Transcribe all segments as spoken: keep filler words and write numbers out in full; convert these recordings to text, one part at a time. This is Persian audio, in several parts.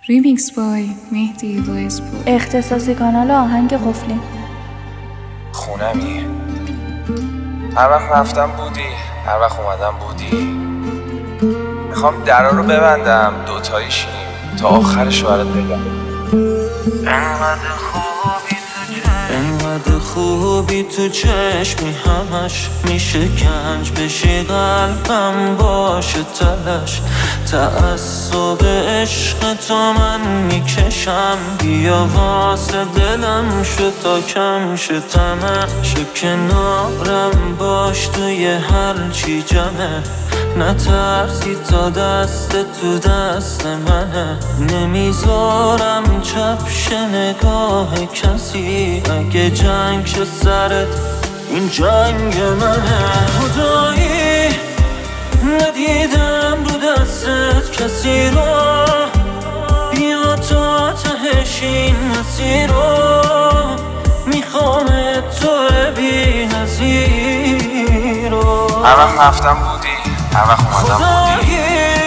ریمیکس بای مهدی وایسپور. اختصاصی کانال آهنگ قفلی. خونمی هر وقت رفتم بودی، هر وقت اومدم بودی. میخوام درا رو ببندم دوتایی شیم تا آخرش برات بگم. انقدر خوبی انقدر خوبی تو چشمی، همش میشه گنج بشی قلبم باشه تلش. تعصب عشق تو من میکشم، بیا واسه دلم شو تا کم شه طمع. شو کنارم باش توی هر چی جمعه، نترسی تا دست تو دست منه. نمیذارم چپ شه نگاه کسی، اگه جنگ شه سرت این جنگ منه. خدایی ندیدم رو دستت کسی رو، بیا تا تهش این مسیر رو. میخوامت تو بی نظیر رو. هر وقت رفتم بودی، هر وقت اومدم بودی.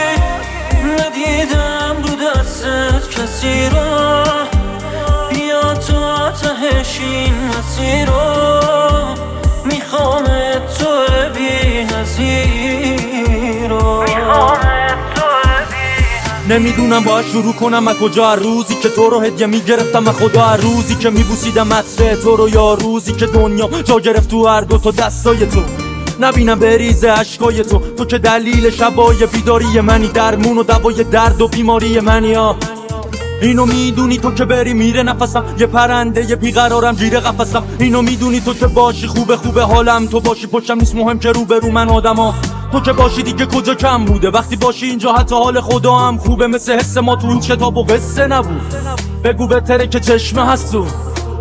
ندیدم رو دستت کسی رو، بیا تا تهش این مسیر رو. میخوامت تو بی نظیر رو. نمیدونم باید شروع کنم از کجا، هر روزی که تو رو هدیه میگرفتم از خدا، هر روزی که میبوسیدم عطر تو رو، یا روزی که دنیا جا گرفت تو هر دو تا دستای تو. نبینم بریزه عشقای تو، تو که دلیل شبای بیداری منی، درمون و دوای درد و بیماری منی. ها اینو میدونی تو که بری میره نفسم، یه پرنده یه بیقرارم گیره قفسم. اینو میدونی تو که باشی خوبه خوبه حالم، تو باشی پشتم نیست مهم که رو به رو من آدما. تو که باشی دیگه کجا کم بوده، وقتی باشی اینجا حتی حال خدا هم خوبه. مثل حس ما تو این کتاب و قصه نبود، بگو بهتره که چشمه هست تو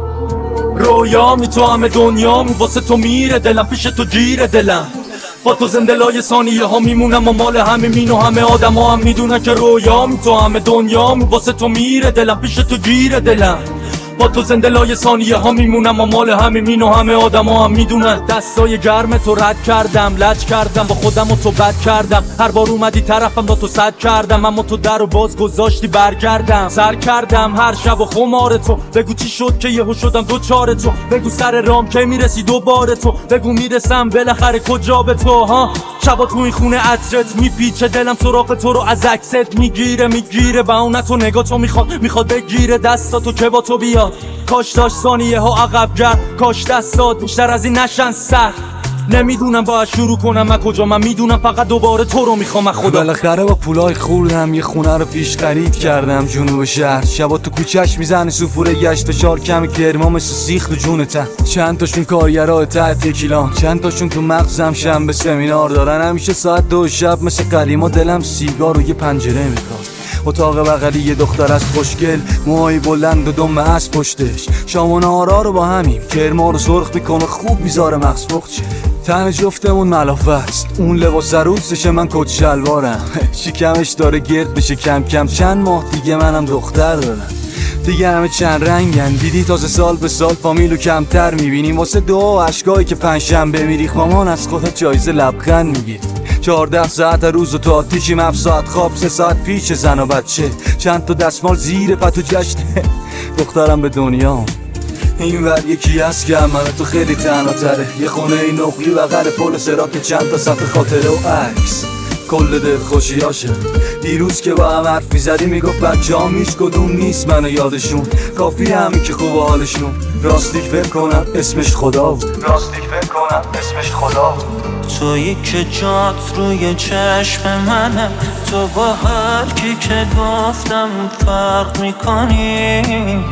رویامی، تو همه دنیامو واسه تو میره دلم، پیش تو گیره دلم. با تو زنده لای ثانیه ها میمونم و مال همه مین و همه آدم ها هم میدونن که رویامی، تو همه دنیامو واسه تو میره دلم، پیش تو گیره دلم. با تو زنده لای ثانیه ها میمونم و مال همه مین و همه آدم ها هم میدونن. دستای گرم تو رد کردم، لج کردم با خودم و تو بد کردم. هر بار اومدی طرفم با تو صد کردم، اما تو در و باز گذاشتی برگردم. سر کردم هر شب و خمار تو، بگو چی شد که یهو شدم دوچار تو. بگو سر رام که میرسی دوباره تو، بگو میرسم بالاخره کجا به تو. ها شبا تو این خونه عطرت میپیچه، دلم سراغ تو رو از عکست میگیره میگیره. بهونه تو نگاه تو میخواد میخواد بگیره دستاتو که با تو بیاد. کاش داشت ثانیه ها عقب گرد، کاش دستات بیشتر از این نشن سخت. نمیدونم باید شروع کنم از کجا، من میدونم فقط دوباره تو رو میخوام از خدا. بالاخره با پولای خوردم یه خونه رو پیش خرید کردم جنوب شهر. شبا تو کوچه‌اش میزنه سوفوره گشت و چار کمی کرما مثل سیخ تو جونتن. چند تاشون کارگرای تحت یکیلان، چند تاشون تو مغزم شنبه سمینار دارن. همیشه ساعت دو شب مثل قدیما دلم سیگار و یه پنجره میخواد. اتاق بغلی یه دختر از خوشگل، موهای بلند و دم از پشتش. شام و نهارا رو با همیم، کرما رو سرخ میکنه خوب میذاره مغز پخت شه. تن جفتمون ملافه است، اون لباس عروسشه من کت شلوارم. شکمش داره گرد بشه کم کم، چند ماه دیگه منم دختر دارم. دیگه همه چند رنگن، دیدی تازه سال به سال فامیلو کمتر میبینیم. واسه دعا و عشقایی که پنجشنبه میریخ مامان از خودت جایزه لبخند میگیری. چهارده ساعت روز و تو آتیشیم، هفت ساعت خواب، سه ساعت پیش زن و بچه. چند تا دستمال زیر پتو جشنه دخترم به دنیا. این ور یکی هست که من تو خیلی تنها تره، یه خونه این نقلی بغل پل سرات، چند تا صفحه خاطره و عکس کل دل خوشیاشه. دیروز که با هم حرف میزدی میگفت بچه ها هیچ کدوم نیست منو یادشون، کافی همین که خوب حالشون. راستیک فکر کنم اسمش خدا بود، راستیک فکر کنم اسمش خدا بود. تویی که جات روی چشم منه، تو با هر کی که گفتم فرق میکنی.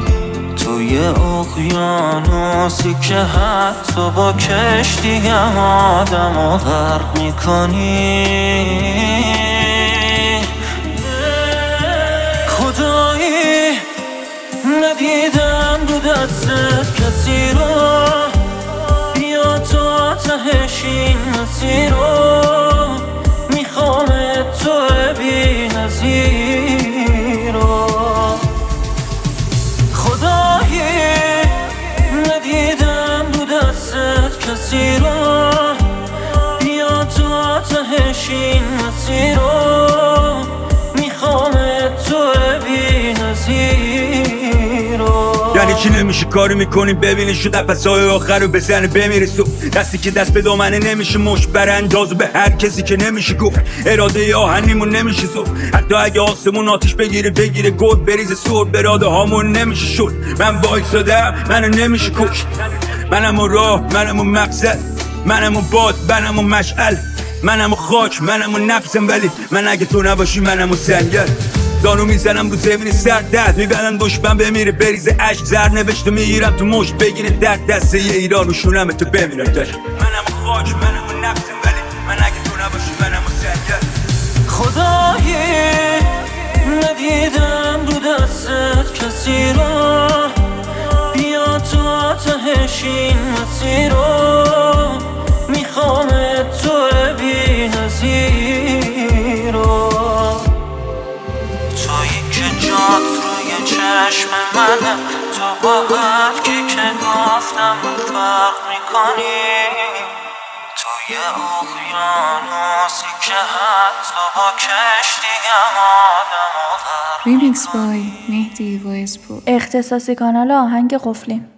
توی اقیانوسی که حتی با کشتی هم آدم رو غرق میکنی. خدایی ندیدم رو دستت کسی رو، بیا تا تهش این مسیر رو. میخوامت تو بی نظیر رو. خدایی ندیدم رو دستت کسی رو، بیا تا تهش این مسیر رو. میخوامت تو بی نظیر رو. یکی نمیشه کاری میکنی ببینی شو قفسهای آخر رو بزنه بمیره صبح. دستی که دست به دامنه نمیشه مش بر اندازو به هر کسی که نمیشه گفت اراده آهنیمون نمیشه صبح. حتی اگه آسمون آتیش بگیره بگیره گود بریزه سر براده هامون نمیشه شد. من وایسادم منو نمیشه کشت، منم اون راه منم اون مقصد منم اون باد منم اون مشعل منم اون خاک منم اون نفسم، ولی من اگه تو نباشی منم اون سنگر. دانو میزنم رو زمین سرد دست میبندن دشمن بمیره بریزه عشق زر نوشته میگیرم تو مشت بگیره در دست یه ایران و شونم تو بمیرم تش. منم اون خاک منم اون نفسم، ولی من اگه تو نباشی منم اون سنگر. خدایی ندیدم رو دستت کسی رو، بیا تو تهش این مسیر رو، میخوام تو بی نظیر رو، تویی که جات روی چشم منه، تو با حرفی که گفتم فرق میکنی، توی اقیانوسی که حتی با کشتیم آدم آورد. Remix by مهدی وایسپور. اختصاصی کانال آهنگ قفلی.